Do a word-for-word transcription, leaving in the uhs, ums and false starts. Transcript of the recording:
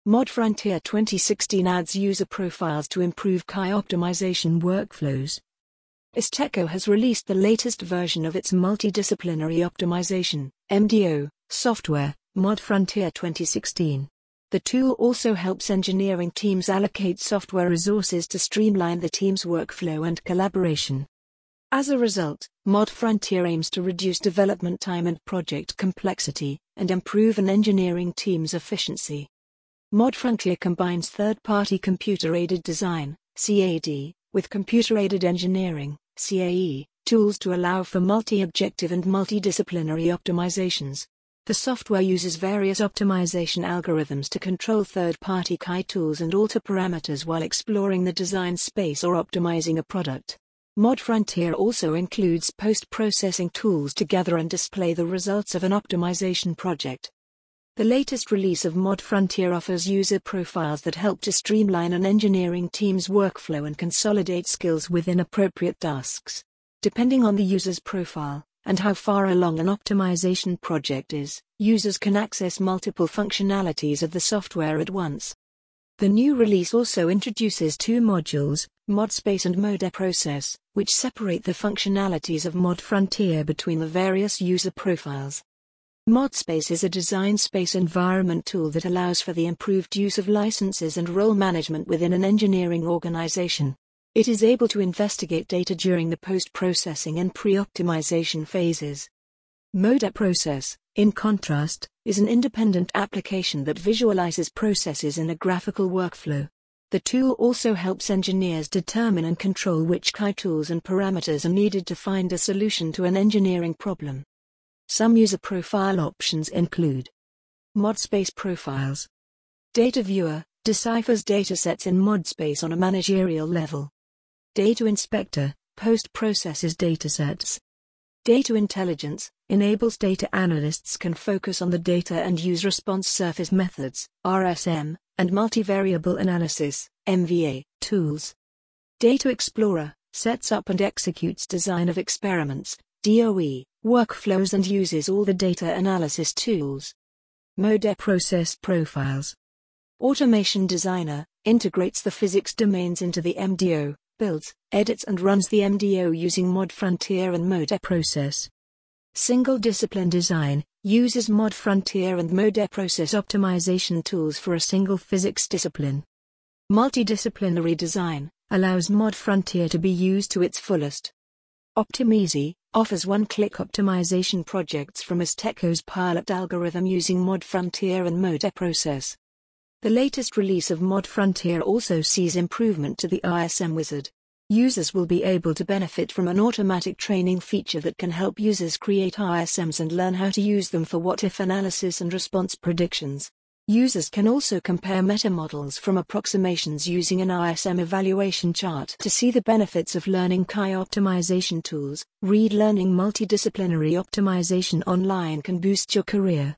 Mod Frontier twenty sixteen adds user profiles to improve K I optimization workflows. Isteco has released the latest version of its Multidisciplinary Optimization (M D O) software, Mod Frontier twenty sixteen. The tool also helps engineering teams allocate software resources to streamline the team's workflow and collaboration. As a result, Mod Frontier aims to reduce development time and project complexity, and improve an engineering team's efficiency. Mod Frontier combines third-party computer-aided design, C A D, with computer-aided engineering, C A E, tools to allow for multi-objective and multidisciplinary optimizations. The software uses various optimization algorithms to control third-party K I tools and alter parameters while exploring the design space or optimizing a product. Mod Frontier also includes post-processing tools to gather and display the results of an optimization project. The latest release of Mod Frontier offers user profiles that help to streamline an engineering team's workflow and consolidate skills within appropriate tasks. Depending on the user's profile, and how far along an optimization project is, users can access multiple functionalities of the software at once. The new release also introduces two modules, ModSpace and ModeProcess, which separate the functionalities of Mod Frontier between the various user profiles. ModSpace is a design space environment tool that allows for the improved use of licenses and role management within an engineering organization. It is able to investigate data during the post-processing and pre-optimization phases. ModeProcess, in contrast, is an independent application that visualizes processes in a graphical workflow. The tool also helps engineers determine and control which K I tools and parameters are needed to find a solution to an engineering problem. Some user profile options include ModSpace profiles. Data Viewer deciphers datasets in ModSpace on a managerial level. Data Inspector post-processes datasets. Data Intelligence enables data analysts can focus on the data and use response surface methods, R S M, and multivariable analysis, M V A, tools. Data Explorer sets up and executes design of experiments, D O E, workflows and uses all the data analysis tools. ModeProcess profiles. Automation Designer integrates the physics domains into the M D O, builds, edits and runs the M D O using Mod Frontier and ModeProcess. Single Discipline Design uses Mod Frontier and ModeProcess optimization tools for a single physics discipline. Multidisciplinary Design allows Mod Frontier to be used to its fullest. Optimeasy offers one-click optimization projects from Isteco's pilot algorithm using Mod Frontier and ModeProcess. The latest release of Mod Frontier also sees improvement to the I S M wizard. Users will be able to benefit from an automatic training feature that can help users create I S Ms and learn how to use them for what-if analysis and response predictions. Users can also compare metamodels from approximations using an I S M evaluation chart to see the benefits of learning K I optimization tools. Read Learning Multidisciplinary Optimization Online can boost your career.